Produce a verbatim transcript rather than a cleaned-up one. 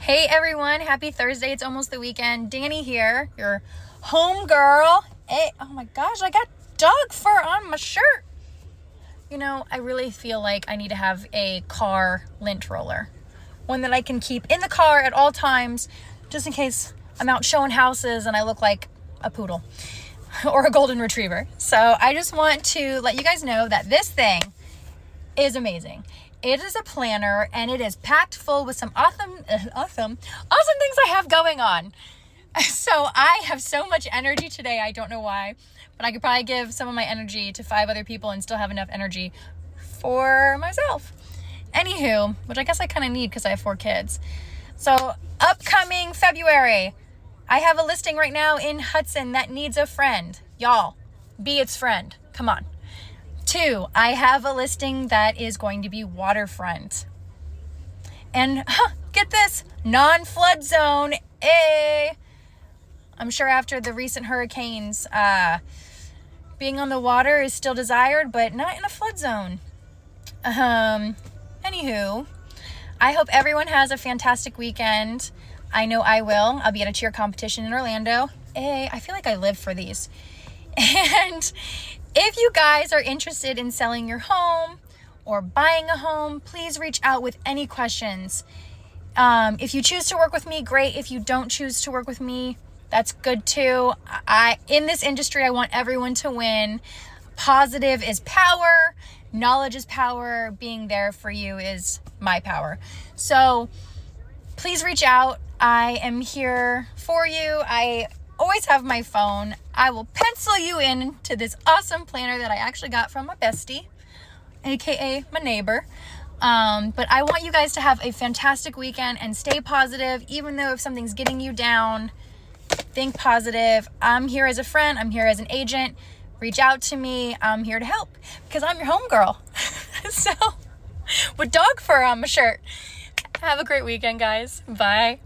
Hey everyone, happy Thursday. It's almost the weekend. Danny here, your home girl. Hey, oh my gosh, I got dog fur on my shirt. You know, I really feel like I need to have a car lint roller. One that I can keep in the car at all times, just in case I'm out showing houses and I look like a poodle or a golden retriever. So I just want to let you guys know that this thing is amazing. It is a planner and it is packed full with some awesome, uh, awesome, awesome things I have going on. So I have so much energy today. I don't know why, but I could probably give some of my energy to five other people and still have enough energy for myself. Anywho, which I guess I kind of need because I have four kids. So upcoming February, I have a listing right now in Hudson that needs a friend. Y'all, be its friend. Come on. Two, I have a listing that is going to be waterfront. And huh, get this, non-flood zone. Eh. I'm sure after the recent hurricanes, uh, being on the water is still desired, but not in a flood zone. Um, anywho, I hope everyone has a fantastic weekend. I know I will. I'll be at a cheer competition in Orlando. Eh, I feel like I live for these. And if you guys are interested in selling your home or buying a home, please reach out with any questions. Um, if you choose to work with me, great. If you don't choose to work with me, that's good too. I, in this industry, I want everyone to win. Positive is power. Knowledge is power. Being there for you is my power. So please reach out. I am here for you. I always have my phone. I will pencil you in to this awesome planner that I actually got from my bestie, aka my neighbor. Um, but I want you guys to have a fantastic weekend and stay positive. Even though if something's getting you down, think positive. I'm here as a friend. I'm here as an agent. Reach out to me. I'm here to help because I'm your homegirl. So with dog fur on my shirt. Have a great weekend, guys. Bye.